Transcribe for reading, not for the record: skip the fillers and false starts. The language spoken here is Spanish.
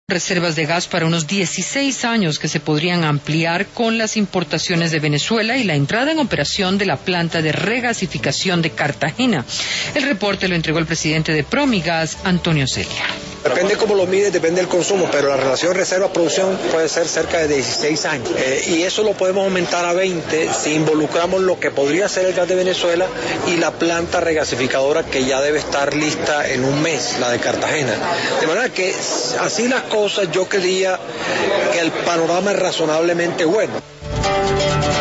Reservas de gas para unos 16 años que se podrían ampliar con las importaciones de Venezuela y la entrada en operación de la planta de regasificación de Cartagena. El reporte lo entregó el presidente de Promigas, Antonio Celia. Depende cómo lo mides, depende del consumo, pero la relación reserva-producción puede ser cerca de 16 años. Y eso lo podemos aumentar a 20 si involucramos lo que podría ser el gas de Venezuela y la planta regasificadora que ya debe estar lista en un mes, la de Cartagena. De manera que así las cosas, yo creía que el panorama es razonablemente bueno.